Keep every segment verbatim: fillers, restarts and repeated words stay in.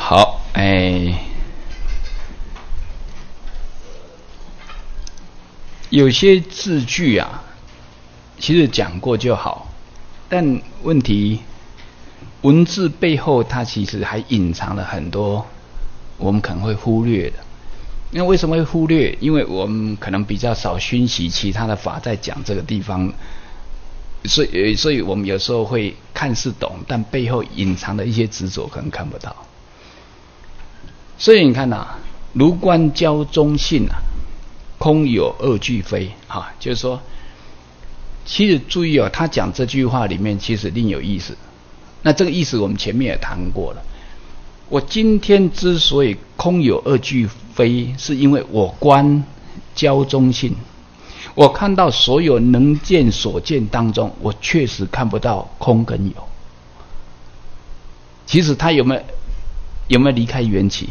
好，哎，有些字句啊，其实讲过就好，但问题文字背后它其实还隐藏了很多我们可能会忽略的。那为什么会忽略？因为我们可能比较少熏习其他的法在讲这个地方，所以所以我们有时候会看似懂，但背后隐藏的一些执着可能看不到。所以你看啊，如观教中性啊，空有二俱非啊，就是说，其实注意哦，他讲这句话里面其实另有意思。那这个意思我们前面也谈过了。我今天之所以空有二俱非，是因为我观教中性，我看到所有能见所见当中，我确实看不到空跟有。其实他有没有有没有离开缘起？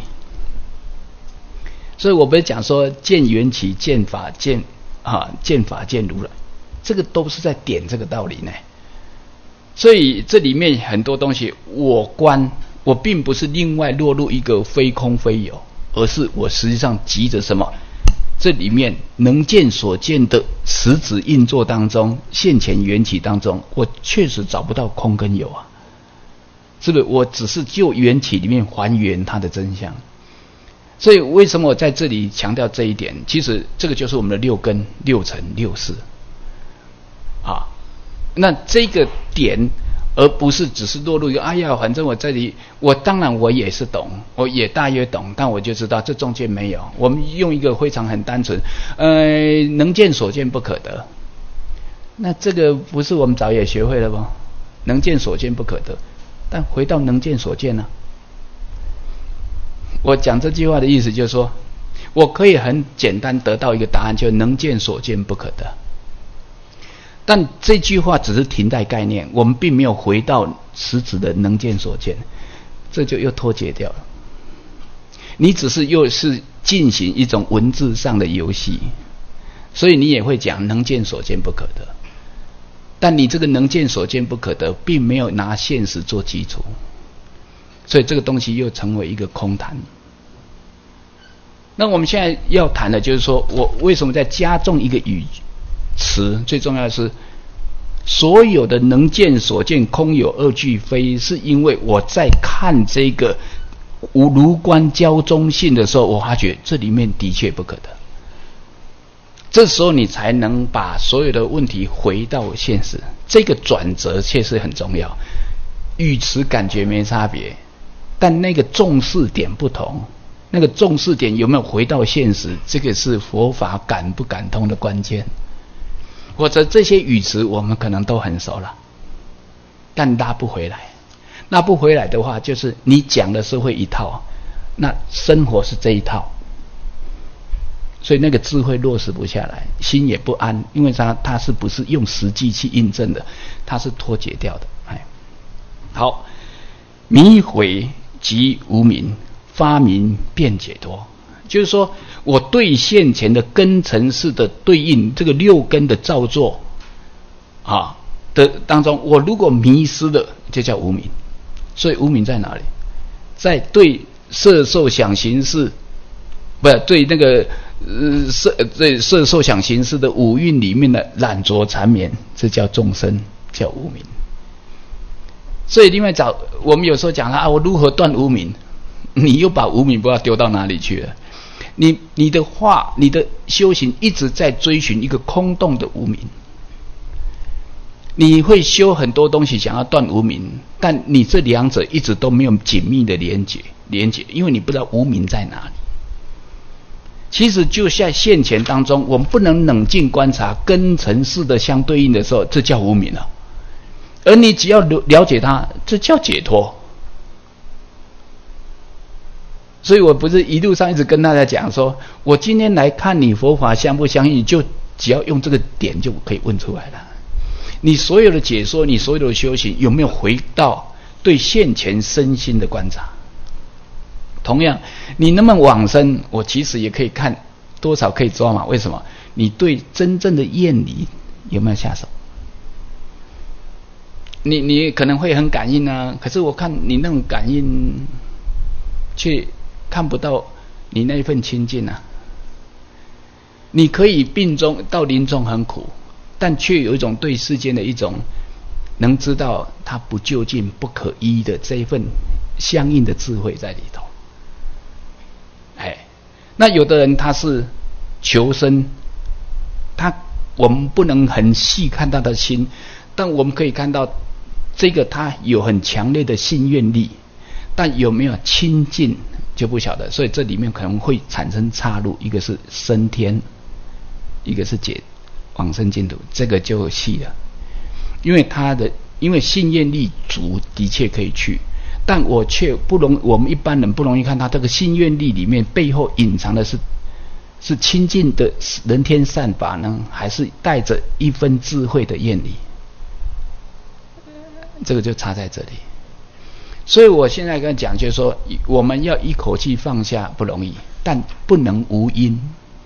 所以我不是讲说见缘起、见法、见啊、见法、见如来，这个都是在点这个道理呢。所以这里面很多东西，我观，我并不是另外落入一个非空非有，而是我实际上急着什么？这里面能见所见的实质运作当中，现前缘起当中，我确实找不到空跟有啊，是不是？我只是就缘起里面还原它的真相。所以为什么我在这里强调这一点？其实这个就是我们的六根、六尘、六识啊。那这个点，而不是只是落入一个哎呀，反正我这里，我当然我也是懂，我也大约懂，但我就知道这中间没有。我们用一个非常很单纯，呃，能见所见不可得。那这个不是我们早也学会了吗？能见所见不可得，但回到能见所见呢、啊？我讲这句话的意思就是说，我可以很简单得到一个答案，就能见所见不可得。但这句话只是停在概念，我们并没有回到实质的能见所见，这就又脱节掉了。你只是又是进行一种文字上的游戏，所以你也会讲能见所见不可得，但你这个能见所见不可得，并没有拿现实做基础，所以这个东西又成为一个空谈。那我们现在要谈的就是说，我为什么在加重一个语词？最重要的是，所有的能见所见空有二俱非，是因为我在看这个无如观教中性的时候，我发觉这里面的确不可得。这时候你才能把所有的问题回到现实，这个转折确实很重要。语词感觉没差别，但那个重视点不同，那个重视点有没有回到现实，这个是佛法感不感通的关键。或者这些语词我们可能都很熟了，但拉不回来。拉不回来的话，就是你讲的是会一套，那生活是这一套，所以那个智慧落实不下来，心也不安，因为它它是不是用实际去印证的，它是脱节掉的。哎，好，迷毁即无明，发明便解脱。就是说，我对现前的根尘式的对应，这个六根的造作啊的当中，我如果迷失了，就叫无明。所以无明在哪里？在对色受想行识，不是对那个呃色对色受想行识的五蕴里面的染着缠绵，这叫众生，叫无明。所以另外找我们有时候讲了啊，我如何断无明？你又把无明不知道丢到哪里去了。你你的话，你的修行一直在追寻一个空洞的无明。你会修很多东西想要断无明，但你这两者一直都没有紧密的连结连结，因为你不知道无明在哪里。其实就在现前当中，我们不能冷静观察根尘式的相对应的时候，这叫无明了。而你只要了解它，这叫解脱。所以我不是一路上一直跟大家讲说，我今天来看你佛法相不相信，就只要用这个点就可以问出来了。你所有的解说，你所有的修行，有没有回到对现前身心的观察？同样，你能不能往生，我其实也可以看多少可以抓嘛？为什么？你对真正的厌离有没有下手？你你可能会很感应啊，可是我看你那种感应却看不到你那份清净啊。你可以病中到临终很苦，但却有一种对世间的一种能知道它不究竟不可依的这一份相应的智慧在里头。哎，那有的人他是求生，他我们不能很细看他的心，但我们可以看到这个他有很强烈的信愿力，但有没有亲近就不晓得，所以这里面可能会产生岔路，一个是升天，一个是解往生净土，这个就细了。因为他的因为信愿力足，的确可以去，但我却不容我们一般人不容易看他这个信愿力里面背后隐藏的是是亲近的人天善法呢，还是带着一分智慧的愿力？这个就差在这里。所以我现在跟讲就是说，我们要一口气放下不容易，但不能无因，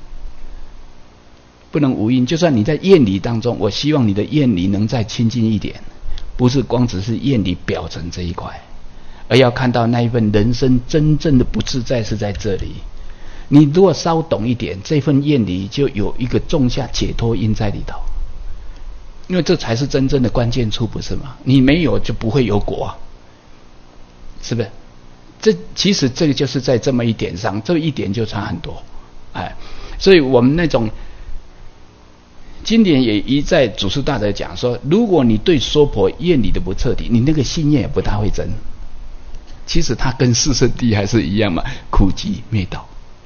不能无因。就算你在愿力当中，我希望你的愿力能再亲近一点，不是光只是愿力表层这一块，而要看到那一份人生真正的不自在是在这里。你如果稍懂一点，这份愿力就有一个种下解脱因在里头，因为这才是真正的关键处，不是吗？你没有就不会有果啊，是不是？这其实这个就是在这么一点上，这一点就差很多，哎，所以我们那种经典也一再祖师大德讲说，如果你对娑婆愿力的不彻底，你那个信念也不大会真。其实它跟四圣谛还是一样嘛，苦集灭道。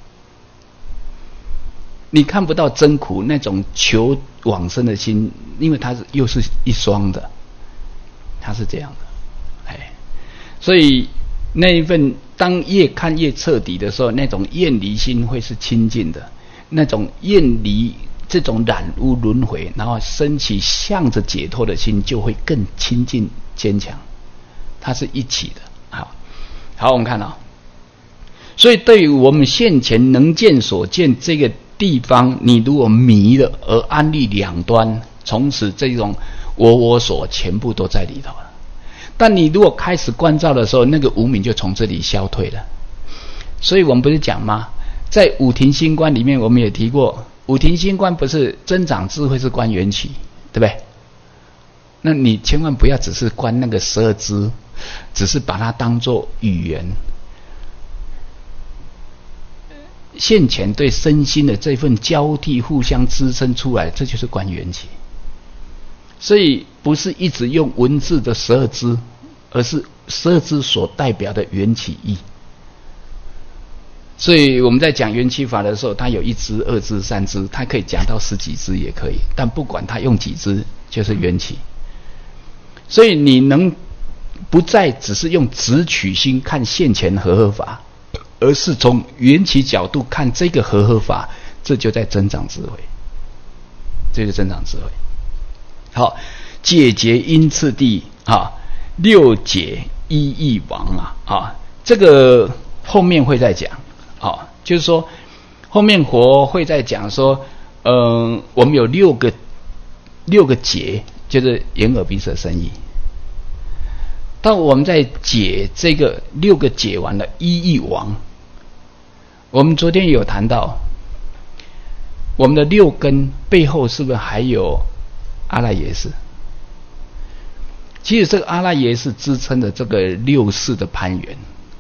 你看不到真苦那种求往生的心，因为它是又是一双的，它是这样的，哎，所以那一份当越看越彻底的时候，那种厌离心会是清净的，那种厌离这种染污轮回，然后升起向着解脱的心，就会更清净坚强，它是一起的。好，好，我们看啊，所以对于我们现前能见所见这个地方，你如果迷了而安立两端，从此这种我我所全部都在里头了。但你如果开始关照的时候，那个无明就从这里消退了。所以我们不是讲吗？在五停心观里面，我们也提过，五停心观不是增长智慧是观缘起，对不对？那你千万不要只是观那个十二支，只是把它当作语言。现前对身心的这份交替互相支撑出来，这就是观缘起。所以不是一直用文字的十二支，而是十二支所代表的缘起义。所以我们在讲缘起法的时候，它有一支、二支、三支，它可以讲到十几支也可以，但不管它用几支，就是缘起。所以你能不再只是用直取心看现前和合法，而是从缘起角度看这个和合法，这就在增长智慧，这就增长智慧。好，解结因次第啊，六解一义王啊啊，这个后面会再讲啊，就是说后面佛会再讲说，嗯、呃，我们有六个六个解，就是眼耳鼻舌身意。当我们在解这个六个解完了，一义王，我们昨天有谈到，我们的六根背后是不是还有阿赖耶识？其实这个阿赖耶识支撑的这个六识的攀缘，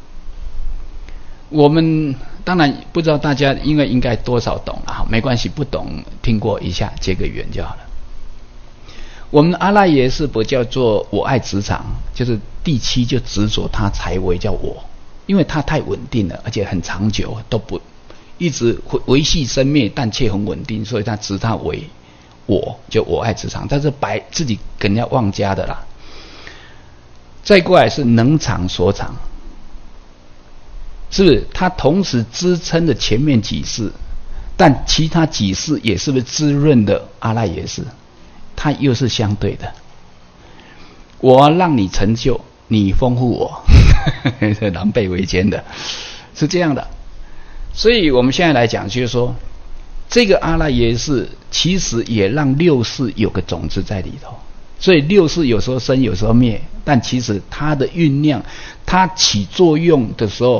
我们当然不知道大家因为应该多少懂了，没关系，不懂听过一下结个缘就好了。我们的阿赖耶识不叫做我爱执场，就是第七就执着它才为叫我，因为它太稳定了，而且很长久，都不一直维系生灭，但却很稳定，所以它执它为我，就我爱执场，但是白自己跟人家妄加的啦。再过来是能场所场，是不是？它同时支撑着前面几世，但其他几世也是不是滋润的阿赖耶识？它又是相对的。我要让你成就，你丰富我，狼狈为奸的，是这样的。所以我们现在来讲，就是说，这个阿赖耶识其实也让六识有个种子在里头。所以六识有时候生，有时候灭，但其实它的酝酿，它起作用的时候，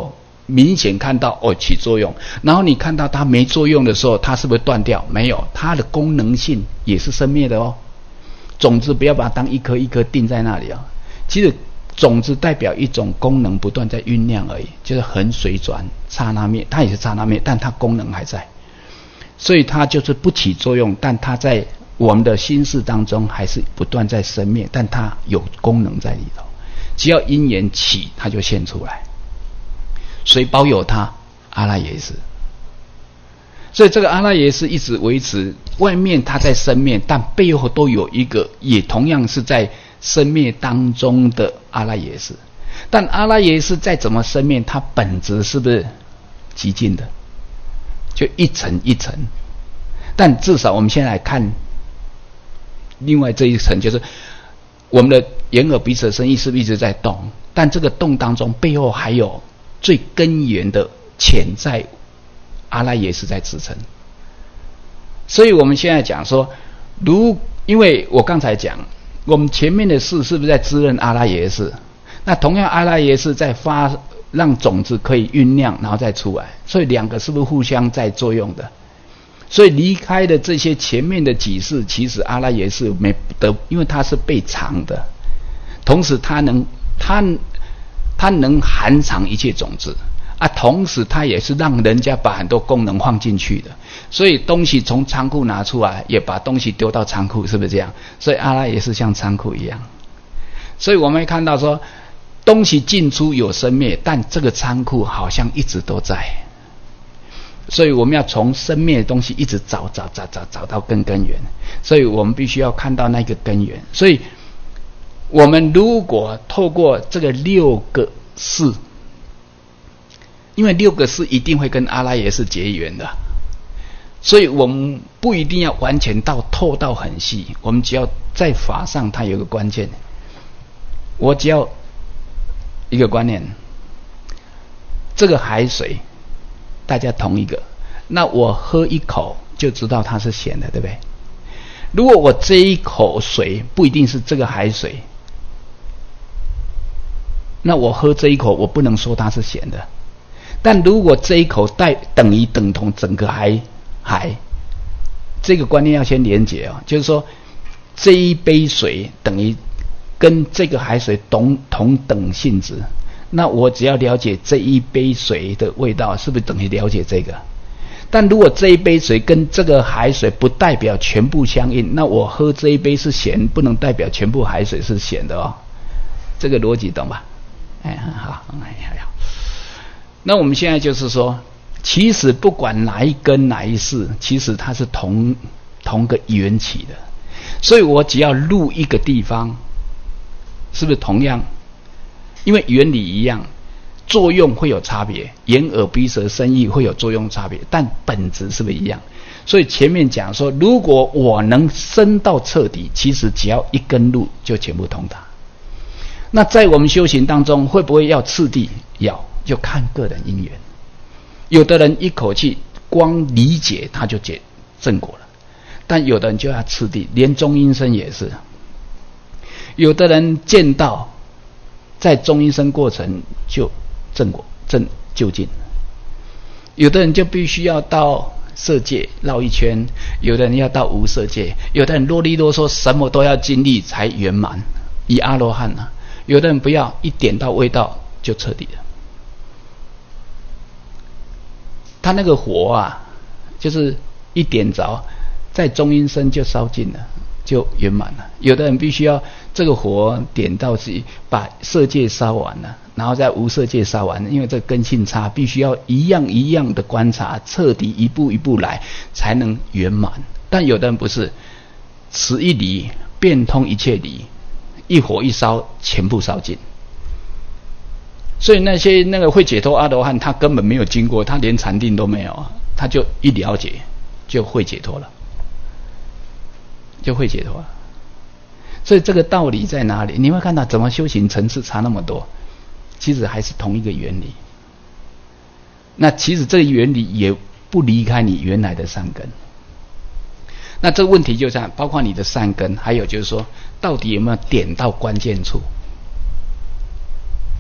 明显看到哦起作用，然后你看到它没作用的时候，它是不是断掉？没有，它的功能性也是生灭的哦。种子不要把它当一颗一颗定在那里啊、哦，其实种子代表一种功能不断在酝酿而已，就是恒水转刹那灭，它也是刹那灭，但它功能还在，所以它就是不起作用，但它在我们的心识当中还是不断在生灭，但它有功能在里头，只要因缘起，它就现出来。谁保有它？阿赖耶识。所以这个阿赖耶识一直维持，外面它在生灭，但背后都有一个也同样是在生灭当中的阿赖耶识。但阿赖耶识再怎么生灭，它本质是不是极尽的？就一层一层。但至少我们先来看另外这一层，就是我们的眼耳鼻舌身意是不是一直在动？但这个动当中背后还有最根源的潜在阿赖耶识在支撑。所以我们现在讲说，如因为我刚才讲我们前面的事是不是在滋润阿赖耶识？那同样阿赖耶识在发让种子可以酝酿然后再出来，所以两个是不是互相在作用的？所以离开的这些前面的几世，其实阿赖耶识没得，因为它是被藏的，同时它能它它能含藏一切种子啊，同时它也是让人家把很多功能放进去的，所以东西从仓库拿出来，也把东西丢到仓库，是不是这样？所以阿赖耶识像仓库一样，所以我们会看到说，东西进出有生灭，但这个仓库好像一直都在。所以我们要从生灭的东西一直找找找找找到更根源，所以我们必须要看到那个根源。所以我们如果透过这个六个事，因为六个事一定会跟阿赖耶识结缘的，所以我们不一定要完全到透到很细，我们只要在法上它有一个关键，我只要一个观念，这个海水大家同一个，那我喝一口就知道它是咸的，对不对？如果我这一口水不一定是这个海水，那我喝这一口我不能说它是咸的。但如果这一口带等于等同整个海海，这个观念要先连结哦，就是说这一杯水等于跟这个海水同同等性质，那我只要了解这一杯水的味道，是不是等于了解这个？但如果这一杯水跟这个海水不代表全部相应，那我喝这一杯是咸，不能代表全部海水是咸的哦。这个逻辑懂吧？哎，好，哎好。那我们现在就是说，其实不管哪一根哪一世，其实它是同同个缘起的，所以我只要入一个地方，是不是同样？因为原理一样，作用会有差别，眼耳鼻舌身意会有作用差别，但本质是不是一样？所以前面讲说，如果我能深到彻底，其实只要一根路就全部通达。那在我们修行当中，会不会要次第？要，就看个人因缘。有的人一口气光理解他就解正果了，但有的人就要次第，连中阴身也是。有的人见到在中阴身过程就正果正就近，有的人就必须要到色界绕一圈，有的人要到无色界，有的人啰里啰嗦什么都要经历才圆满，以阿罗汉啊，有的人不要一点到味道就彻底了。他那个火啊，就是一点着，在中阴身就烧尽了，就圆满了。有的人必须要这个火点到自己，把色界烧完了，然后在无色界烧完了，因为这根性差，必须要一样一样的观察，彻底一步一步来，才能圆满。但有的人不是，此一理变通一切理，一火一烧，全部烧尽。所以那些那个会解脱阿罗汉，他根本没有经过，他连禅定都没有，他就一了解就会解脱了，就会解脱了。所以这个道理在哪里？你会看到怎么修行层次差那么多，其实还是同一个原理。那其实这个原理也不离开你原来的善根。那这个问题就这样，包括你的善根，还有就是说，到底有没有点到关键处？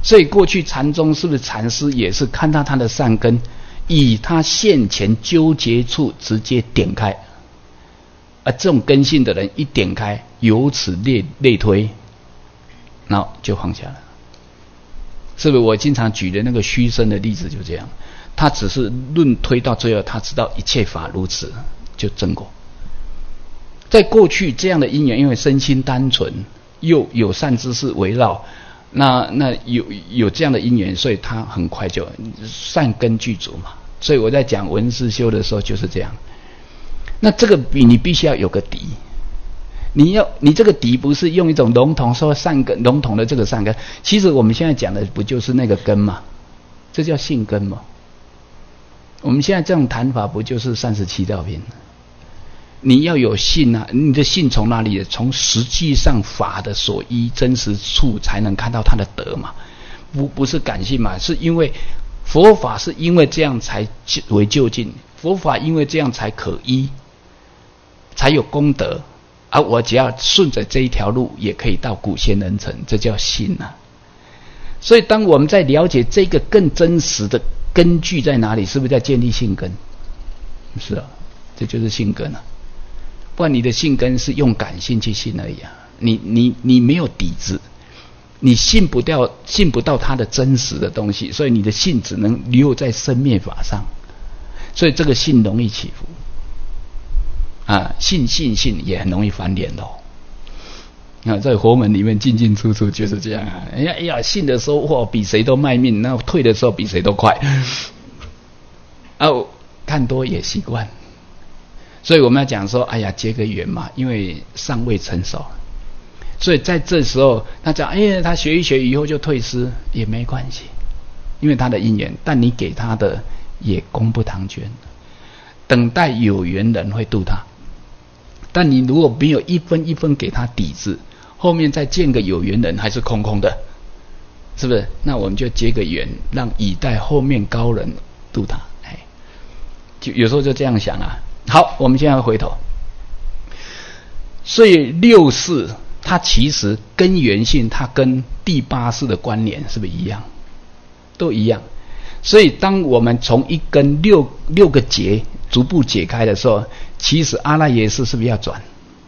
所以过去禅宗是不是禅师也是看到他的善根，以他现前纠结处直接点开，而这种根性的人一点开，由此类类推，然后就放下了。是不是我经常举的那个虚生的例子就这样？他只是论推到最后，他知道一切法如此，就正果。在过去这样的因缘，因为身心单纯，又有善知识围绕，那那有有这样的因缘，所以他很快就善根具足嘛。所以我在讲文思修的时候就是这样。那这个比你必须要有个底，你要你这个底不是用一种笼统说善根笼统的这个善根，其实我们现在讲的不就是那个根嘛？这叫性根嘛？我们现在这种谈法不就是三十七道品？你要有信啊，你的信从哪里？从实际上法的所依真实处才能看到它的德嘛，不不是感性嘛？是因为佛法是因为这样才为究竟，佛法因为这样才可依，才有功德，而我只要顺着这一条路，也可以到古仙人城，这叫信啊。所以当我们在了解这个更真实的根据在哪里，是不是在建立信根？是啊，这就是信根啊。不然你的信根是用感性去信而已啊，你你你没有底子，你信不掉，信不到它的真实的东西，所以你的信只能留在生灭法上，所以这个信容易起伏啊，信信信也很容易翻脸咯。啊，在佛门里面进进出出就是这样啊。哎呀，哎呀，信的时候哇比谁都卖命，那退的时候比谁都快。啊，看多也习惯。所以我们要讲说，哎呀，结个缘嘛，因为尚未成熟，所以在这时候他讲，哎呀，他学一学以后就退失也没关系，因为他的因缘，但你给他的也功不唐捐，等待有缘人会度他。但你如果没有一分一分给他底子，后面再见个有缘人还是空空的，是不是？那我们就结个缘，让以待后面高人度他。哎，就有时候就这样想啊。好，我们现在回头。所以六世它其实根源性，它跟第八世的关联是不是一样？都一样。所以当我们从一根六六个结逐步解开的时候，其实阿赖耶识是不是要转？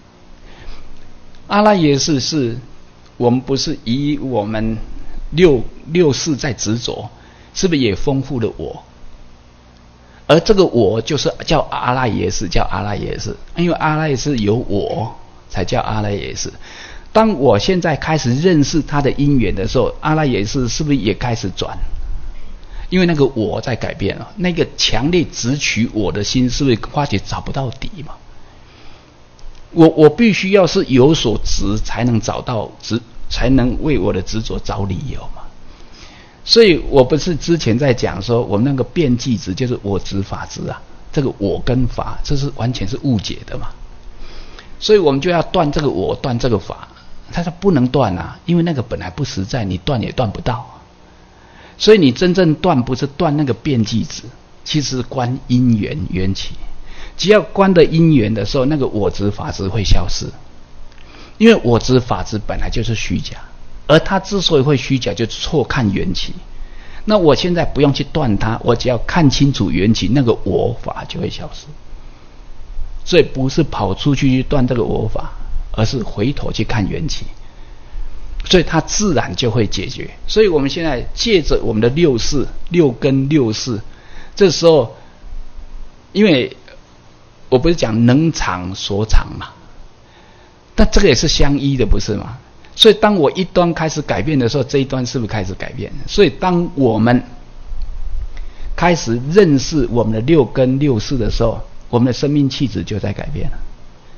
阿赖耶识是我们不是以我们六六世在执着，是不是也丰富了我？而这个我就是叫阿赖耶识，叫阿赖耶识，因为阿赖耶识有我才叫阿赖耶识。当我现在开始认识他的因缘的时候，阿赖耶识是不是也开始转？因为那个我在改变了，那个强烈执取我的心是不是发觉找不到底嘛？我我必须要是有所执，才能找到执，才能为我的执着找理由嘛。所以我不是之前在讲说，我们那个辩计执就是我执法执啊，这个我跟法，这是完全是误解的嘛。所以我们就要断这个我，断这个法。他说不能断啊，因为那个本来不实在，你断也断不到。所以你真正断不是断那个辩计执，其实观因缘缘起。只要观的因缘的时候，那个我执法执会消失，因为我执法执本来就是虚假。而它之所以会虚假，就错看缘起。那我现在不用去断它，我只要看清楚缘起，那个我法就会消失。所以不是跑出去去断这个我法，而是回头去看缘起，所以它自然就会解决。所以我们现在借着我们的六识、六根、六识，这时候，因为我不是讲能长所长嘛，但这个也是相依的，不是吗？所以当我一端开始改变的时候，这一端是不是开始改变？所以当我们开始认识我们的六根六识的时候，我们的生命气质就在改变了，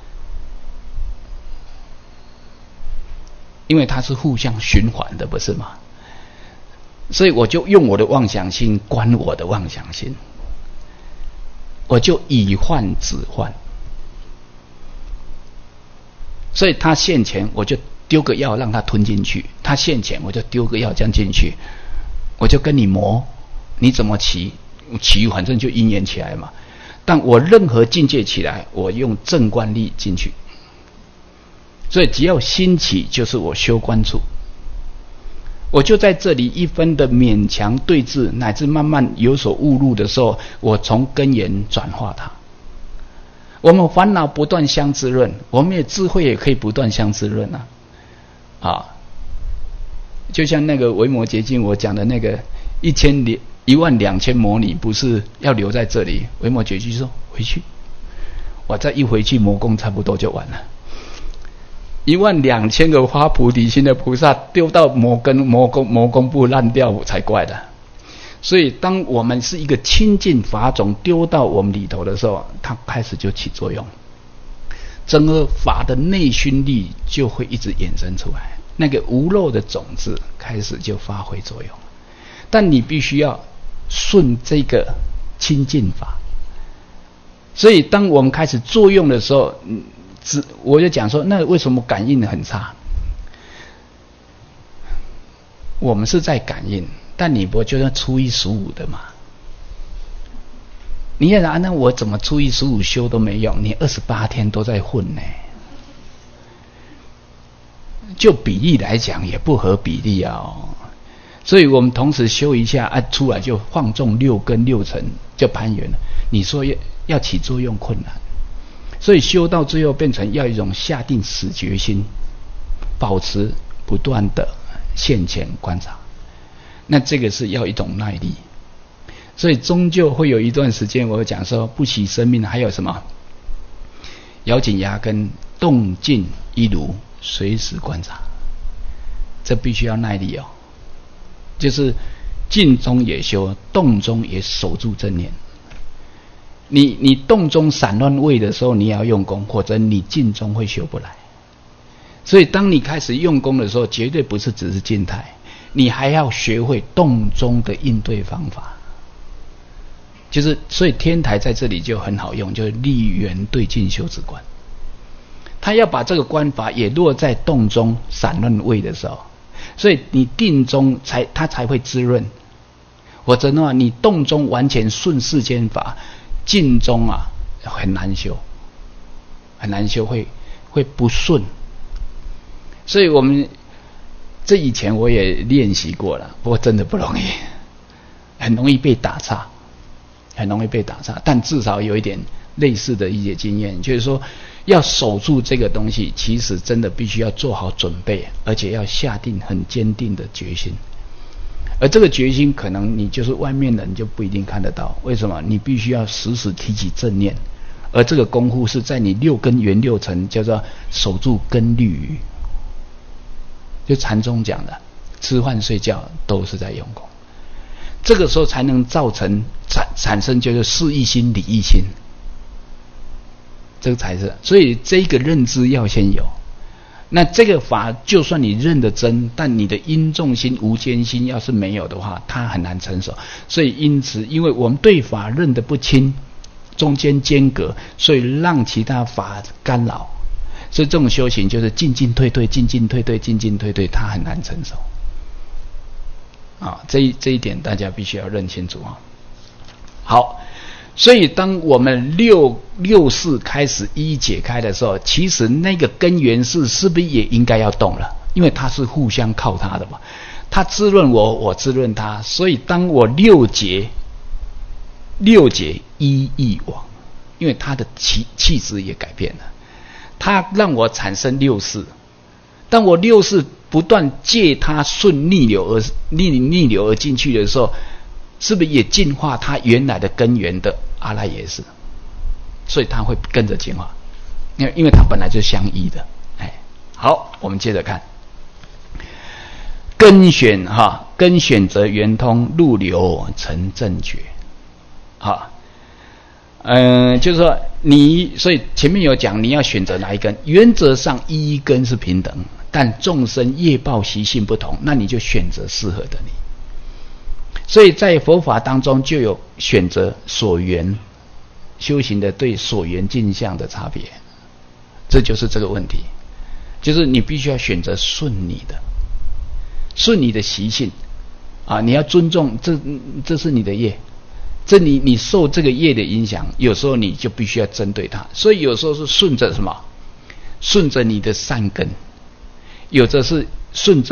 因为它是互相循环的，不是吗？所以我就用我的妄想心观我的妄想心，我就以幻止幻。所以他现前，我就丢个药让他吞进去，他现前我就丢个药将进去，我就跟你磨，你怎么起起反正就因缘起来嘛。但我任何境界起来，我用正观力进去，所以只要心起就是我修观处。 我就在这里一分的勉强对峙，乃至慢慢有所误入的时候，我从根源转化它。我们烦恼不断相滋润，我们也智慧也可以不断相滋润啊！啊，就像那个维摩诘经我讲的那个一千两一万两千魔女，不是要留在这里？维摩诘就说回去，我再一回去，魔宫差不多就完了。一万两千个发菩提心的菩萨丢到魔根魔宫魔宫不烂掉才怪的。所以当我们是一个清净法种丢到我们里头的时候，它开始就起作用，整个法的内熏力就会一直衍生出来，那个无漏的种子开始就发挥作用。但你必须要顺这个清净法。所以当我们开始作用的时候，我就讲说，那为什么感应很差？我们是在感应，但你不觉得初一十五的吗？你也想，那我怎么初一十五修都没用？你二十八天都在混呢？就比例来讲，也不合比例啊、哦。所以我们同时修一下，啊，出来就放纵六根六尘，就攀缘了。你说要要起作用困难。所以修到最后变成要一种下定死决心，保持不断的现前观察，那这个是要一种耐力。所以终究会有一段时间，我讲说不惜生命，还有什么咬紧牙根，动静一如，随时观察，这必须要耐力哦。就是静中也修，动中也守住正念。你你动中散乱位的时候，你也要用功，或者你静中会修不来。所以当你开始用功的时候，绝对不是只是静态，你还要学会动中的应对方法。就是所以天台在这里就很好用，就是立缘对境修止观。他要把这个观法也落在动中散乱位的时候，所以你定中才它才会滋润。否则的话，你动中完全顺世间法，静中啊很难修，很难修，会会不顺。所以我们这以前我也练习过了，不过真的不容易，很容易被打岔，很容易被打岔。但至少有一点类似的一些经验，就是说要守住这个东西，其实真的必须要做好准备，而且要下定很坚定的决心。而这个决心可能你就是外面人就不一定看得到，为什么？你必须要时时提起正念，而这个功夫是在你六根圆六尘，叫做守住根律。就禅宗讲的，吃饭睡觉都是在用功，这个时候才能造成产产生就是事意心理意心，这个才是。所以这个认知要先有。那这个法就算你认得真，但你的因重心无间心要是没有的话，它很难成熟。所以因此因为我们对法认得不清，中间间隔，所以让其他法干扰，所以这种修行就是进进退退进进退退进进退退，它很难成熟啊。这一这一点大家必须要认清楚啊。好，所以当我们六六识开始一一解开的时候，其实那个根源识是不是也应该要动了？因为它是互相靠它的嘛，它滋润我，我滋润它。所以当我六解六解一亦往，因为它的气气质也改变了，它让我产生六识。当我六识不断借它顺逆流而逆逆流而进去的时候，是不是也净化它原来的根源的阿赖耶识？所以它会跟着净化，因为因为它本来就相依的。哎，好，我们接着看根选哈，根选择圆通，入流成正觉。好，嗯、呃，就是说你，所以前面有讲你要选择哪一根，原则上一一根是平等，但众生业报习性不同，那你就选择适合的你。所以在佛法当中就有选择所缘修行的对所缘境相的差别，这就是这个问题，就是你必须要选择顺你的，顺你的习性啊，你要尊重这这是你的业，这你你受这个业的影响，有时候你就必须要针对它。所以有时候是顺着什么？顺着你的善根，有的是顺着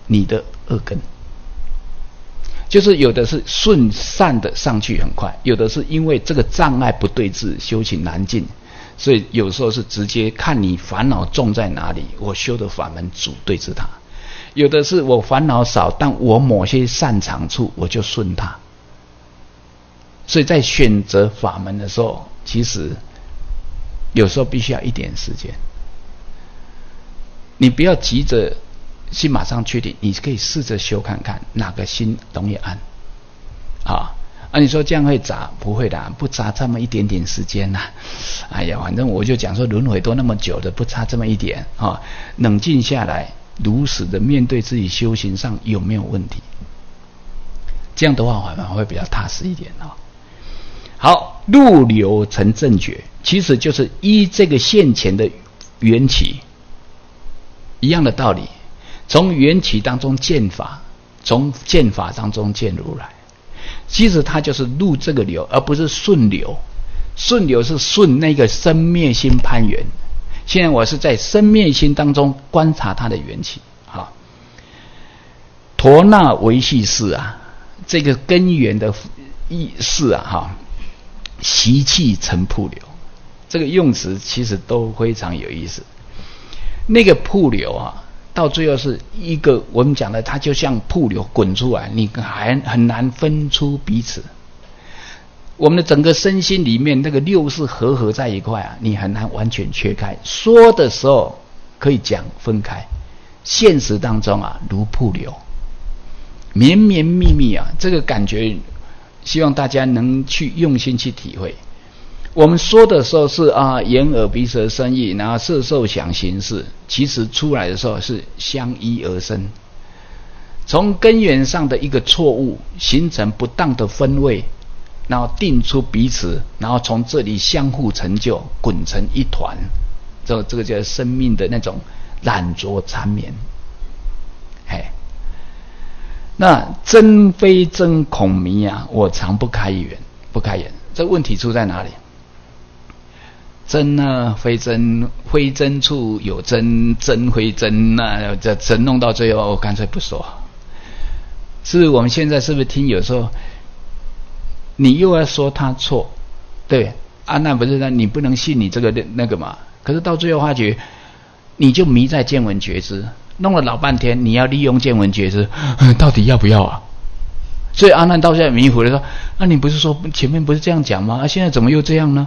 你的恶根。就是有的是顺善的上去很快，有的是因为这个障碍不对治，修行难进，所以有时候是直接看你烦恼重在哪里，我修的法门主对治它。有的是我烦恼少，但我某些擅长处我就顺它。所以在选择法门的时候，其实有时候必须要一点时间。你不要急着去马上确定，你可以试着修看看哪个心容易安。啊啊，你说这样会杂？不会的，不差这么一点点时间呐、啊。哎呀，反正我就讲说轮回都那么久的，不差这么一点啊。冷静下来，如实的面对自己修行上有没有问题，这样的话反而会比较踏实一点啊。好，入流成正觉，其实就是依这个现前的缘起，一样的道理。从缘起当中见法，从见法当中见如来。其实它就是入这个流，而不是顺流。顺流是顺那个生灭心攀缘，现在我是在生灭心当中观察它的缘起啊。陀那维系事啊，这个根源的意事啊，哈，习气成瀑流，这个用词其实都非常有意思。那个瀑流啊，到最后是一个我们讲的，它就像瀑流滚出来，你还很难分出彼此。我们的整个身心里面那个六识合合在一块啊，你很难完全切开。说的时候可以讲分开，现实当中啊，如瀑流，绵绵密密啊，这个感觉，希望大家能去用心去体会。我们说的时候是啊，眼耳鼻舌身意，然后色受想行识，其实出来的时候是相依而生。从根源上的一个错误，形成不当的分位，然后定出彼此，然后从这里相互成就，滚成一团。这这个叫生命的那种染浊缠绵。嘿，那真非真恐迷啊，我常不开眼，不开眼。这问题出在哪里？真呢非真，非真处有真，真非真，那这真弄到最后，我干脆不说。是不是我们现在是不是听有时候，你又要说他错，对啊，那不是那你不能信你这个那个嘛？可是到最后发觉，你就迷在见闻觉知，弄了老半天，你要利用见闻觉知，到底要不要啊？所以阿难到现在迷糊的说：“那、啊、你不是说前面不是这样讲吗？啊，现在怎么又这样呢？”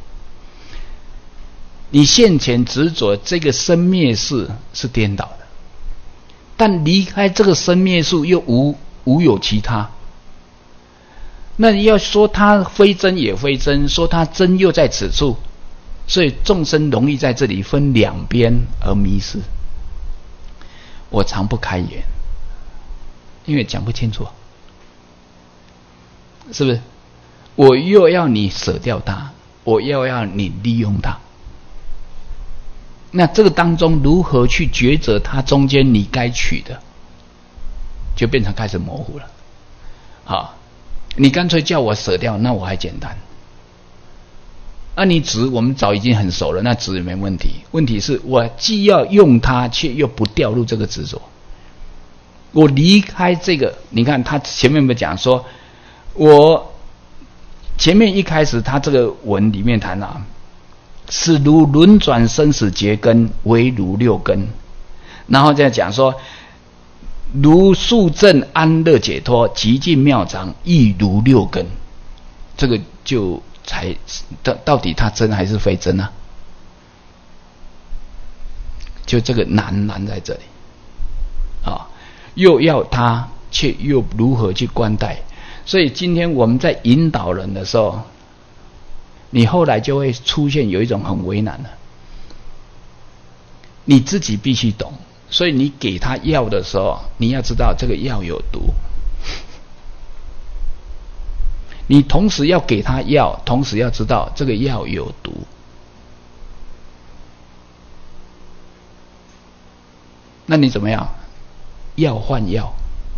你现前执着这个生灭事是颠倒的，但离开这个生灭数又无无有其他。那你要说它非真也非真，说它真又在此处，所以众生容易在这里分两边而迷失。我常不开眼，因为讲不清楚，是不是？我又要你舍掉它，我又要你利用它。那这个当中如何去抉择它中间你该取的，就变成开始模糊了。好，你干脆叫我舍掉，那我还简单。啊，你执我们早已经很熟了，那执也没问题。问题是我既要用它，却又不掉入这个执着。我离开这个，你看他前面有没有讲说，我前面一开始他这个文里面谈啊，是如轮转生死结根，为如六根，然后再讲说，如速证安乐解脱，极尽妙常，亦如六根。这个就才到到底它真还是非真啊？就这个难难在这里啊，又要它，却又如何去观待？所以今天我们在引导人的时候，你后来就会出现有一种很为难的，你自己必须懂，所以你给他药的时候，你要知道这个药有毒，你同时要给他药，同时要知道这个药有毒。那你怎么样？药换药。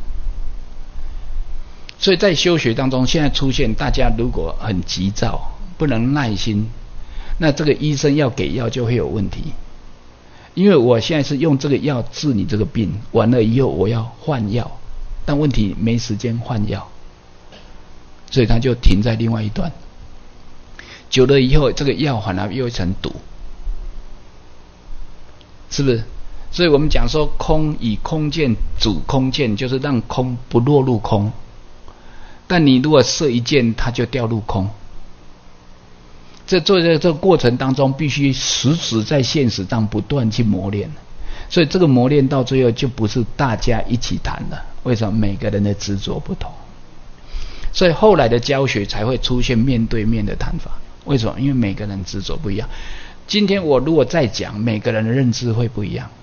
所以在修学当中，现在出现大家如果很急躁，不能耐心，那这个医生要给药就会有问题。 因为我现在是用这个药治你这个病，完了以后我要换药，但问题没时间换药，所以他就停在另外一段。久了以后，这个药反而又成毒，是不是？所以我们讲说空以空见主空见，就是让空不落入空。但你如果射一箭，它就掉入空。这做在这个过程当中，必须时时在现实上不断去磨练。所以这个磨练到最后就不是大家一起谈了。为什么？每个人的执着不同。所以后来的教学才会出现面对面的谈法。为什么？因为每个人执着不一样。今天我如果再讲，每个人的认知会不一样，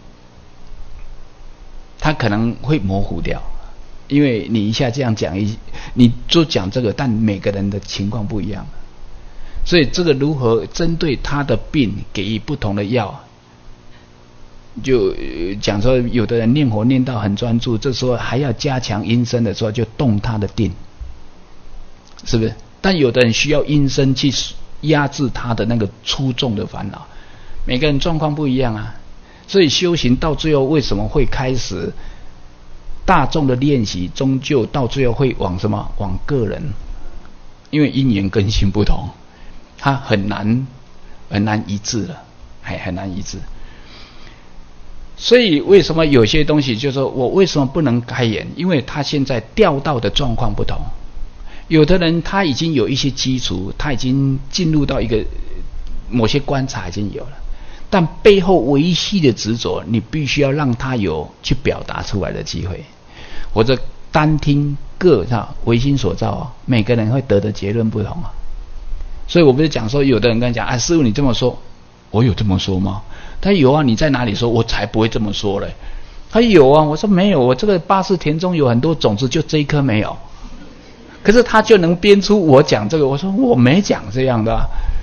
他可能会模糊掉，因为你一下这样讲一，你就讲这个，但每个人的情况不一样，所以这个如何针对他的病给予不同的药，就讲说有的人念佛念到很专注，这时候还要加强阴身的时候，就动他的定，是不是？但有的人需要阴身去压制他的那个粗重的烦恼，每个人状况不一样啊。所以修行到最后为什么会开始大众的练习，终究到最后会往什么？往个人，因为因缘根性不同，它很难很难一致了，还很难一致。所以为什么有些东西就是说我为什么不能开眼？因为他现在调到的状况不同。有的人他已经有一些基础，他已经进入到一个某些观察已经有了，但背后维系的执着，你必须要让他有去表达出来的机会，或者单听各唯心所造啊，每个人会得的结论不同啊。所以我不是讲说，有的人跟他讲啊，师父你这么说，我有这么说吗？他有啊，你在哪里说？我才不会这么说嘞。他有啊，我说没有，我这个八识田中有很多种子，就这一颗没有。可是他就能编出我讲这个，我说我没讲这样的啊。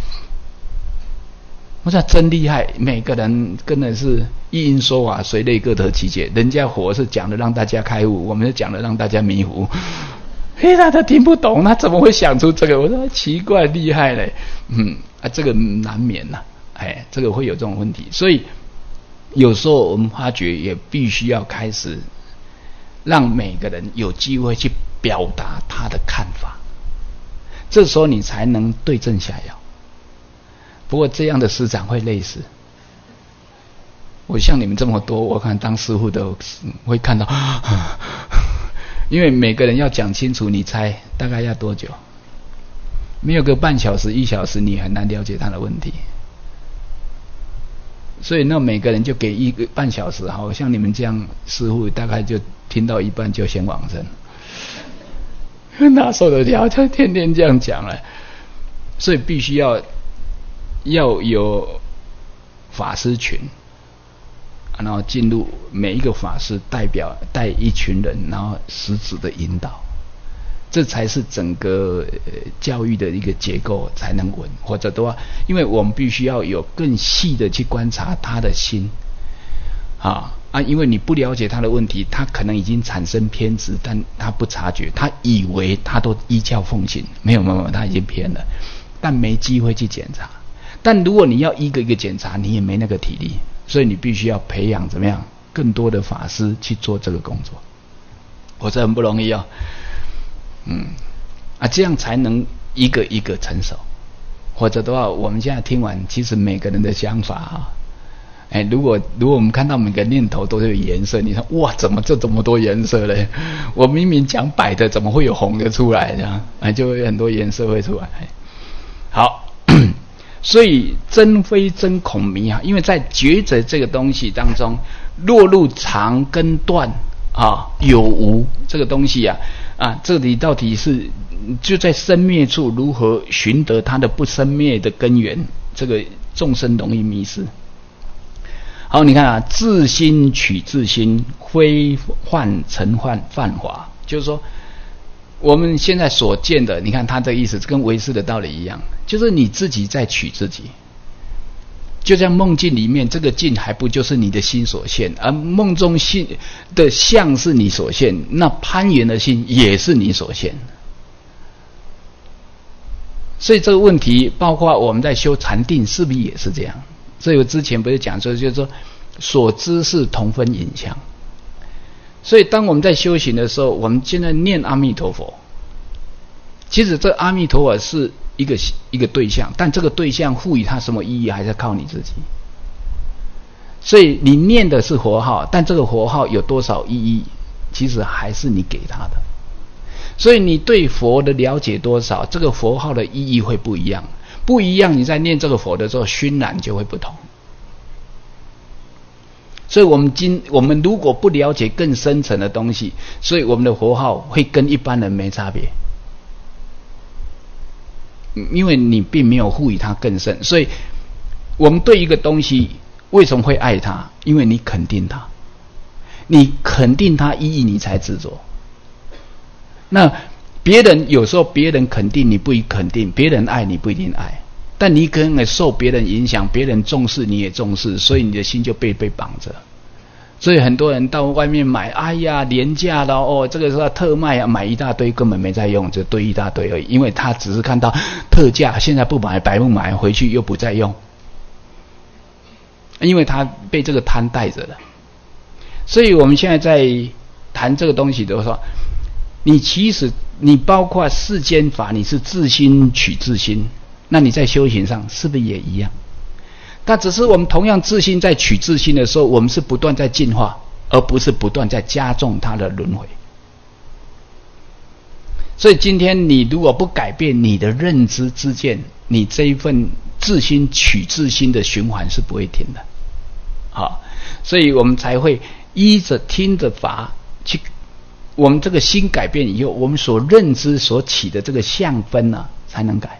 我说真厉害，每个人真的是一因说法，随类各得其解。人家佛是讲的让大家开悟，我们是讲的让大家迷糊。嘿，他他听不懂，他怎么会想出这个？我说奇怪，厉害嘞，嗯啊，这个难免呐、啊，哎，这个会有这种问题。所以有时候我们发觉也必须要开始让每个人有机会去表达他的看法，这时候你才能对症下药。不过这样的师长会累死。我像你们这么多，我看当师父的会看到，因为每个人要讲清楚，你猜大概要多久？没有个半小时、一小时，你很难了解他的问题。所以那每个人就给一个半小时，好像你们这样师父大概就听到一半就先往生，哪受得了？他天天这样讲了，所以必须要要有法师群，然后进入每一个法师代表带一群人，然后实质的引导，这才是整个教育的一个结构才能稳。或者的话，因为我们必须要有更细的去观察他的心啊啊！因为你不了解他的问题，他可能已经产生偏执，但他不察觉，他以为他都依教奉行，没有没有，他已经偏了，但没机会去检查。但如果你要一个一个检查，你也没那个体力，所以你必须要培养怎么样更多的法师去做这个工作，我这很不容易哦。嗯，啊，这样才能一个一个成熟。或者的话，我们现在听完，其实每个人的想法啊，哎，如果如果我们看到每个念头都有颜色，你说哇，怎么这这么多颜色嘞？我明明讲白的，怎么会有红的出来呢？哎，就会很多颜色会出来。好。所以真非真恐迷啊，因为在抉择这个东西当中，落入长跟短啊，有无这个东西啊啊，这里到底是就在生灭处如何寻得它的不生灭的根源？这个众生容易迷失。好，你看啊，自心取自心，非幻成幻泛华，就是说。我们现在所见的，你看他这个意思跟唯识的道理一样，就是你自己在取自己。就像梦境里面，这个境还不就是你的心所现，而梦中心的相是你所现，那攀缘的心也是你所现。所以这个问题，包括我们在修禅定，是不是也是这样？ 所以我之前不是讲说，就是说所知是同分影像。所以当我们在修行的时候，我们现在念阿弥陀佛，其实这阿弥陀佛是一个一个对象，但这个对象赋予它什么意义，还是靠你自己。所以你念的是佛号，但这个佛号有多少意义，其实还是你给他的。所以你对佛的了解多少，这个佛号的意义会不一样。不一样，你在念这个佛的时候，熏染就会不同。所以我们今我们如果不了解更深层的东西，所以我们的佛号会跟一般人没差别。因为你并没有赋予它更深，所以我们对一个东西为什么会爱它？因为你肯定它，你肯定它意义，你才执着。那别人有时候别人肯定你不一肯定，别人爱你不一定爱，但你可能受别人影响，别人重视你也重视，所以你的心就被被绑着。所以很多人到外面买，哎呀廉价的哦，这个是特卖啊，买一大堆根本没在用，就堆一大堆而已，因为他只是看到特价，现在不买白不买，回去又不再用，因为他被这个贪带着了。所以我们现在在谈这个东西的时候，你其实你包括世间法，你是自心取自心，那你在修行上是不是也一样？但只是我们同样自心在取自心的时候，我们是不断在进化，而不是不断在加重它的轮回。所以今天你如果不改变你的认知之见，你这一份自心取自心的循环是不会停的。好，所以我们才会依着听着法去，我们这个心改变以后，我们所认知所起的这个相分呢、啊、才能改。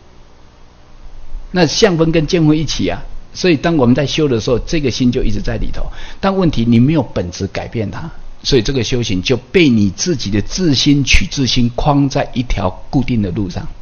那相分跟见分一起啊，所以当我们在修的时候，这个心就一直在里头。但问题你没有本质改变它，所以这个修行就被你自己的自心取自心框在一条固定的路上，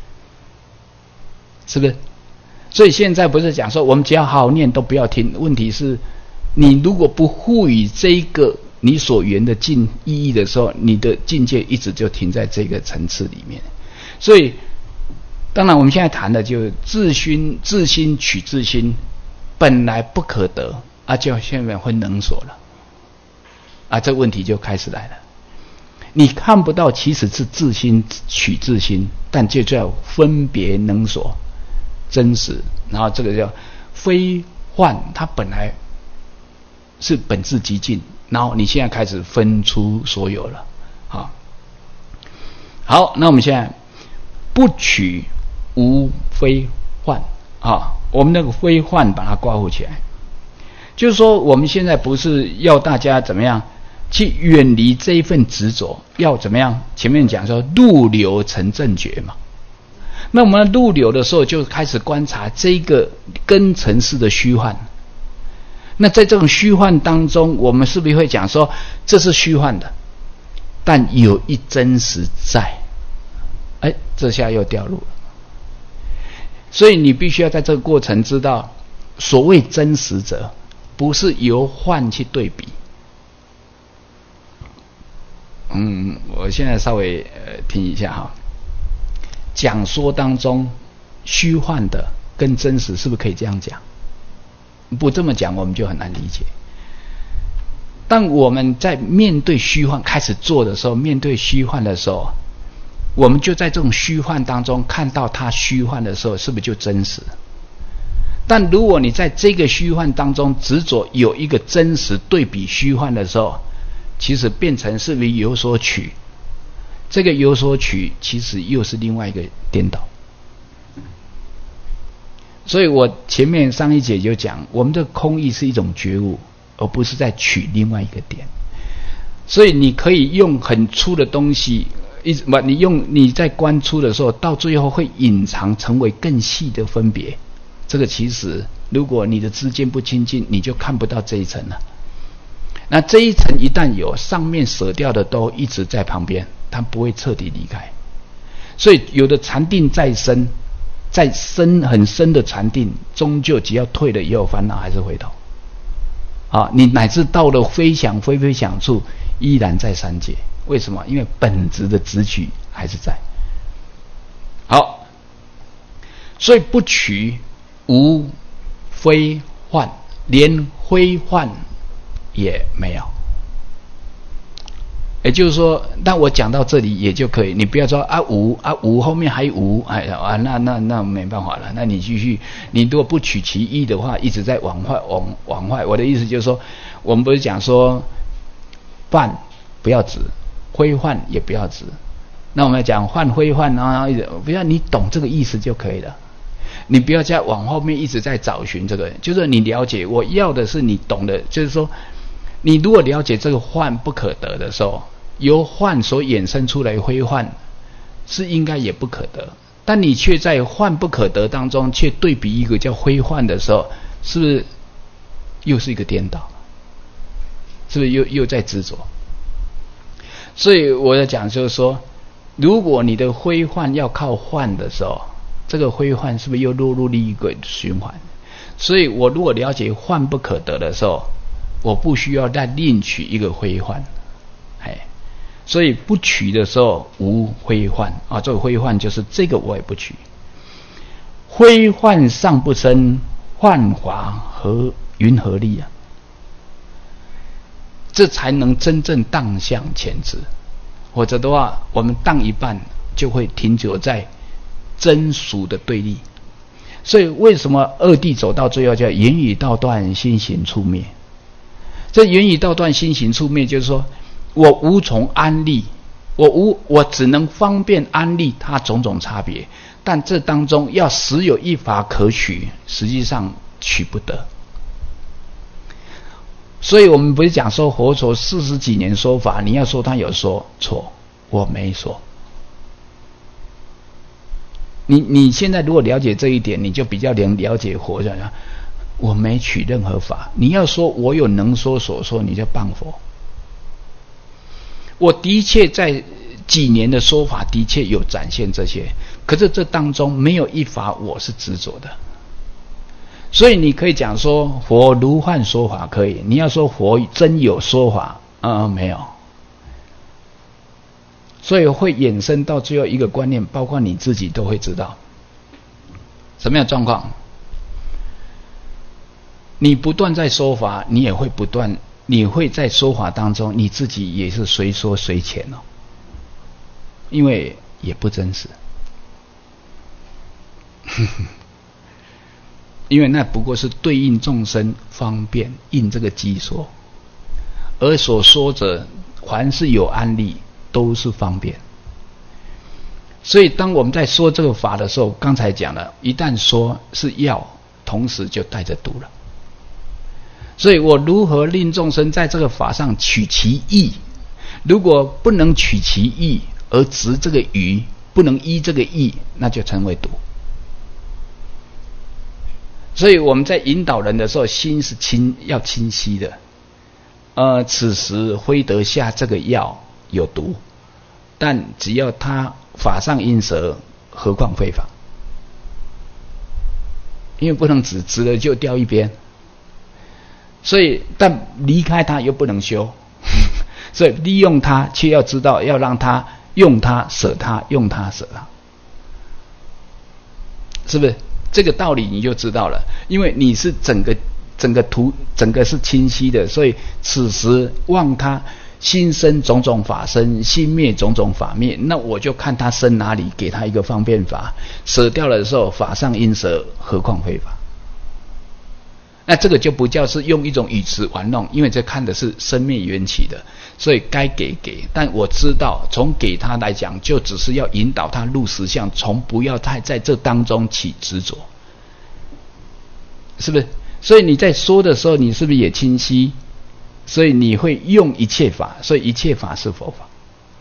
是不是？所以现在不是讲说我们只要好好念都不要听，问题是你如果不赋予这一个你所缘的境意义的时候，你的境界一直就停在这个层次里面。所以当然我们现在谈的就是自心自心取自心，本来不可得啊，就现在会能所了啊，这问题就开始来了。你看不到其实是自心取自心，但就叫分别能所真实，然后这个叫非幻，它本来是本质极尽，然后你现在开始分出所有了。好，好，那我们现在不取无非幻啊，我们那个非幻把它挂护起来，就是说我们现在不是要大家怎么样去远离这一份执着，要怎么样？前面讲说入流成正觉嘛。那我们入流的时候，就开始观察这个根尘世的虚幻。那在这种虚幻当中，我们是不是会讲说这是虚幻的，但有一真实在？哎，这下又掉入了。所以你必须要在这个过程知道，所谓真实者，不是由幻去对比。嗯，我现在稍微呃听一下哈。讲说当中，虚幻的跟真实是不是可以这样讲？不这么讲，我们就很难理解。当我们在面对虚幻开始做的时候，面对虚幻的时候，我们就在这种虚幻当中看到它虚幻的时候，是不是就真实？但如果你在这个虚幻当中执着有一个真实对比虚幻的时候，其实变成是不是有所取？这个有所取，其实又是另外一个颠倒。所以我前面上一节就讲，我们的空义是一种觉悟，而不是在取另外一个点。所以你可以用很粗的东西，一直不，你用你在观粗的时候，到最后会隐藏成为更细的分别。这个其实，如果你的知见不清净，你就看不到这一层了。那这一层一旦有，上面舍掉的都一直在旁边，它不会彻底离开。所以有的禅定再深，再深很深的禅定，终究只要退了以后，烦恼还是回头。啊，你乃至到了非想非非想处，依然在三界。为什么？因为本质的执取还是在。好，所以不取无非幻，连非幻也没有。也就是说，那我讲到这里也就可以，你不要说啊无啊无后面还无，哎啊那那那没办法了，那你继续，你如果不取其意的话，一直在往坏往往坏。我的意思就是说，我们不是讲说幻不要指，非幻也不要指，那我们讲幻非幻啊，不要你懂这个意思就可以了。你不要再往后面一直在找寻这个，就是你了解，我要的是你懂的，就是说，你如果了解这个幻不可得的时候，由幻所衍生出来非幻是应该也不可得，但你却在幻不可得当中却对比一个叫非幻的时候，是不是又是一个颠倒？是不是又又在执着？所以我在讲就是说，如果你的非幻要靠幻的时候，这个非幻是不是又落入另一个循环？所以我如果了解幻不可得的时候，我不需要再另取一个非幻，哎，所以不取的时候无非幻啊，这个非幻就是这个我也不取。非幻尚不生，幻法和云何立啊？这才能真正荡向前知，否则的话，我们荡一半就会停留在真俗的对立。所以为什么二谛走到最后叫言语道断，心行处灭？这言语道断，心行处灭，就是说我无从安立，我无我只能方便安立它种种差别，但这当中要实有一法可取，实际上取不得。所以我们不是讲说佛陀四十几年说法，你要说他有说错，我没说。你你现在如果了解这一点，你就比较能了解佛教。我没取任何法，你要说我有能说所说，你就谤佛。我的确在几年的说法的确有展现这些，可是这当中没有一法我是执着的。所以你可以讲说佛如幻说法可以，你要说佛真有说法，呃，没有。所以会衍生到最后一个观念，包括你自己都会知道什么样的状况。你不断在说法，你也会不断，你会在说法当中，你自己也是随说随潜哦，因为也不真实。因为那不过是对应众生方便应这个机说，而所说者凡是有安立都是方便。所以当我们在说这个法的时候，刚才讲了，一旦说是要，同时就带着毒了。所以我如何令众生在这个法上取其意？如果不能取其意而执这个愚，不能依这个意，那就成为毒。所以我们在引导人的时候，心是清要清晰的。呃，此时非得下这个药有毒，但只要他法上应舍，何况非法？因为不能只指了就掉一边。所以，但离开它又不能修，所以利用它，却要知道要让它用它舍它，用它舍它，是不是？这个道理你就知道了，因为你是整个整个图整个是清晰的，所以此时望他心生种种法生，心灭种种法灭，那我就看他生哪里，给他一个方便法，舍掉了的时候，法上应舍，何况非法？那这个就不叫是用一种语词玩弄，因为这看的是生灭缘起的，所以该给给。但我知道，从给他来讲，就只是要引导他入实相，从不要太在这当中起执着，是不是？所以你在说的时候，你是不是也清晰？所以你会用一切法，所以一切法是佛法。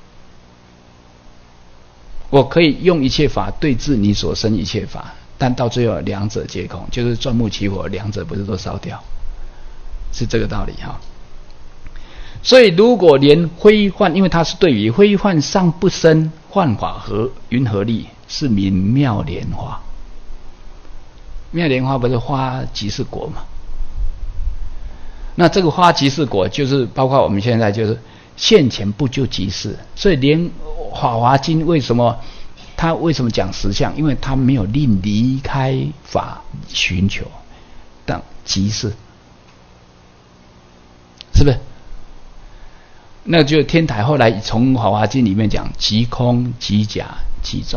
我可以用一切法对治你所生一切法。但到最后两者皆空，就是钻木取火，两者不是都烧掉，是这个道理哈。所以如果连非幻，因为它是对于非幻尚不生，幻法和云何立？是名妙莲花。妙莲花不是花即是果吗？那这个花即是果，就是包括我们现在就是现前不究即是。所以连法华经为什么？他为什么讲实相？因为他没有令离开法寻求，但即是，是不是？那就天台后来从《华华经》里面讲即空即假即中，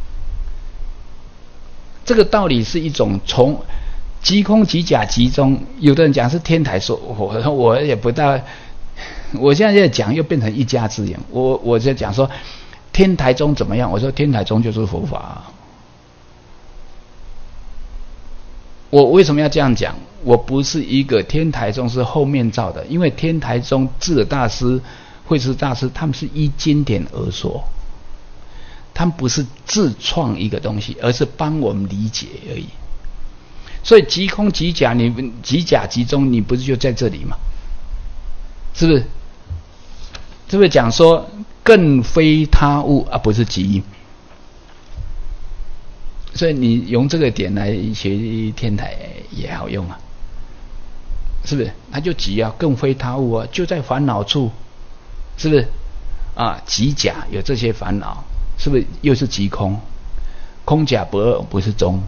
这个道理是一种从即空即假即中。有的人讲是天台说，我我也不大，我现在在讲又变成一家之言。我我在讲说天台宗怎么样？我说天台宗就是佛法。我为什么要这样讲？我不是一个天台宗是后面造的，因为天台宗智者大师、慧思大师他们是依经典而说，他们不是自创一个东西，而是帮我们理解而已。所以即空即假，你即假即中，你不是就在这里吗？是不是？是不是讲说更非他物啊，不是即？所以你用这个点来学天台也好用啊，是不是？他就即啊，更非他物啊，就在烦恼处，是不是？啊，即假有这些烦恼，是不是又是即空？空假不二，不是中，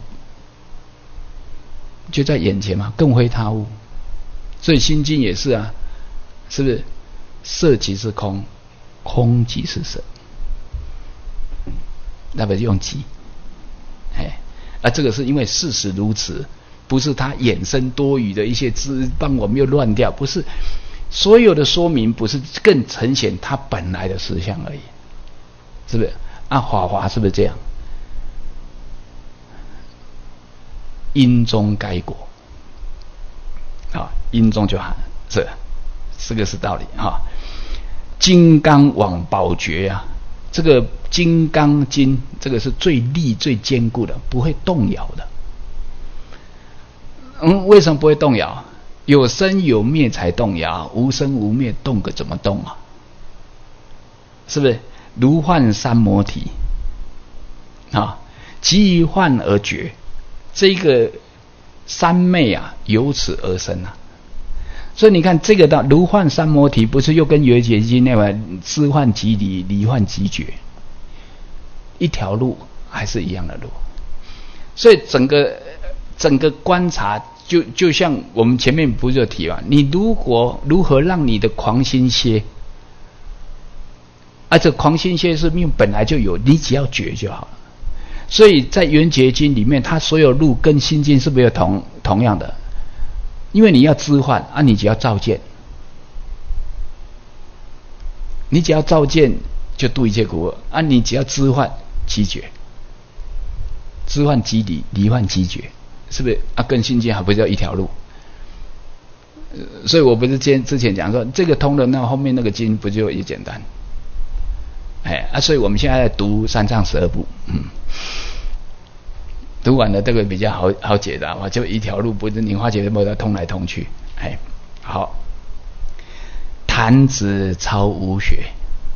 就在眼前嘛，更非他物。所以心经也是啊，是不是？色即是空，空即是色，那不是用即？哎，啊，这个是因为事实如此，不是它衍生多余的一些字帮我们又乱掉，不是所有的说明，不是更呈现它本来的实相而已，是不是？按法华是不是这样？因中该果，啊，因中就含这，这个是道理哈。金刚网宝诀啊。这个金刚经，这个是最利最坚固的，不会动摇的。嗯，为什么不会动摇？有生有灭才动摇，无生无灭动个怎么动啊？是不是？如幻三摩提啊，即于幻而觉，这个三昧啊，由此而生啊。所以你看这个道如幻三摩提，不是又跟圆觉经那个知幻即离，离幻即觉，一条路还是一样的路。所以整个整个观察就就像我们前面不是有提嘛，你如果如何让你的狂心歇，而、啊、这狂心歇是命本来就有，你只要觉就好了。所以在圆觉经里面，它所有路跟心经是不是有同同样的？因为你要知幻啊，你只要照见，你只要照见就度一切苦厄啊，你只要知幻即觉，知幻即离，离幻即觉，是不是啊？跟心经还不是要一条路？呃、所以我不是之之前讲说这个通了，那后面那个经不就也简单？哎啊，所以我们现在在读三藏十二部，嗯。读完了这个比较好好解答嘛，就一条路，不是你花钱没得通来通去。哎，好，弹指超无学，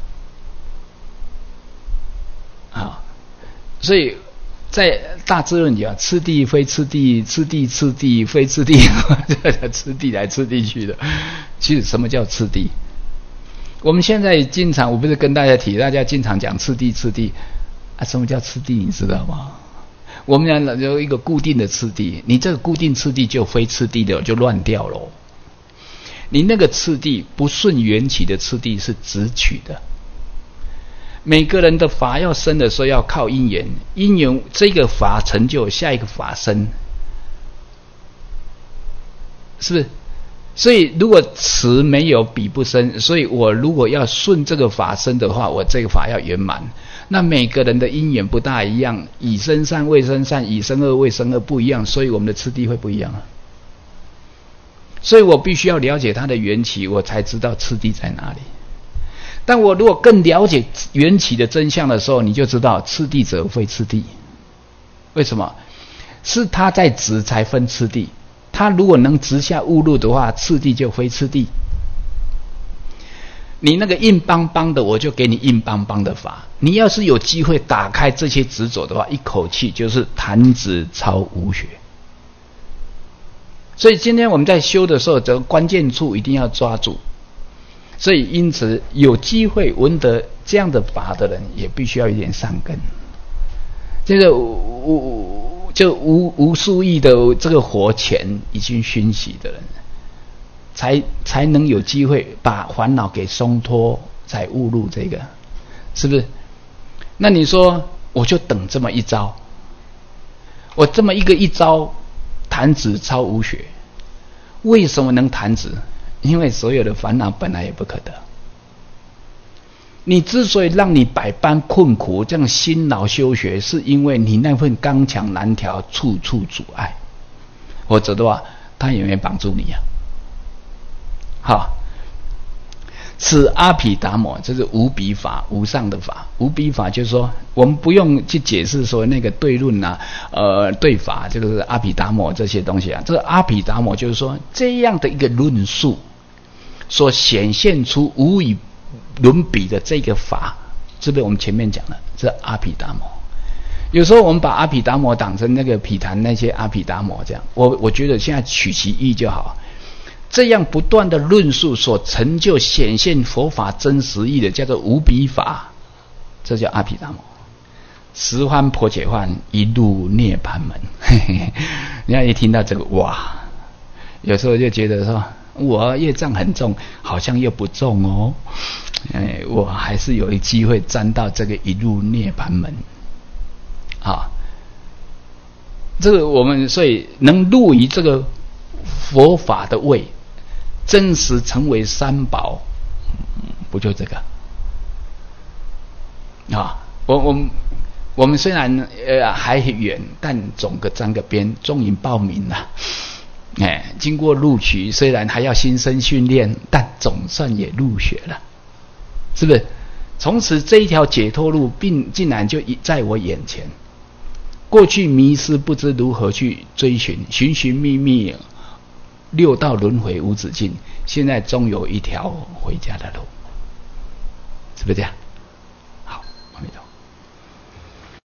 啊，所以在大智论讲，次第非次第，次第次第非次第，次第来次第去的。其实什么叫次第？我们现在经常，我不是跟大家提，大家经常讲次第次第啊，什么叫次第？你知道吗？我们讲有一个固定的次第，你这个固定次第就非次第的就乱掉了。你那个次第不顺缘起的次第是直取的。每个人的法要生的时候要靠因缘，因缘这个法成就，下一个法生，是不是？所以如果此没有彼不生，所以我如果要顺这个法生的话，我这个法要圆满。那每个人的因缘不大一样，以生善未生善，以生恶未生恶不一样，所以我们的次第会不一样啊。所以我必须要了解它的缘起，我才知道次第在哪里。但我如果更了解缘起的真相的时候，你就知道次第者非次第。为什么？是他在直才分次第，他如果能直下悟入的话，次第就非次第。你那个硬邦邦的，我就给你硬邦邦的法。你要是有机会打开这些执着的话，一口气就是弹指超无学。所以今天我们在修的时候，这个关键处一定要抓住。所以因此有机会闻得这样的法的人，也必须要有点善根。这个我就无无数亿的这个活钱已经熏习的人，才才能有机会把烦恼给松脱，才悟入这个，是不是？那你说我就等这么一招，我这么一个一招弹指超无学，为什么能弹指？因为所有的烦恼本来也不可得。你之所以让你百般困苦，这样辛劳修学，是因为你那份刚强难调，处处阻碍。否则的话，他也没帮助你啊。好，此阿毗达摩，这是无比法，无上的法。无比法就是说，我们不用去解释说那个对论啊，呃，对法，这个是阿毗达摩这些东西啊。这个阿毗达摩就是说，这样的一个论述所显现出无与伦比的这个法，是不是我们前面讲的这阿毗达摩？有时候我们把阿毗达摩当成那个毗昙那些阿毗达摩这样，我我觉得现在取其意就好。这样不断的论述所成就显现佛法真实义的，叫做无比法，这叫阿毗达摩。十方婆伽梵，一入涅槃门。嘿嘿，你要一听到这个，哇，有时候就觉得说，我业障很重，好像又不重哦。哎，我还是有一机会沾到这个一入涅槃门。啊，这个我们所以能入于这个佛法的位，真实成为三宝，不就这个？啊，我我们我们虽然呃还远，但总个沾个边，终于报名了。哎，经过录取，虽然还要新生训练，但总算也入学了，是不是？从此这一条解脱路，并竟然就在我眼前。过去迷失，不知如何去追寻，寻寻觅觅，六道轮回无止境。现在终有一条回家的路，是不是这样？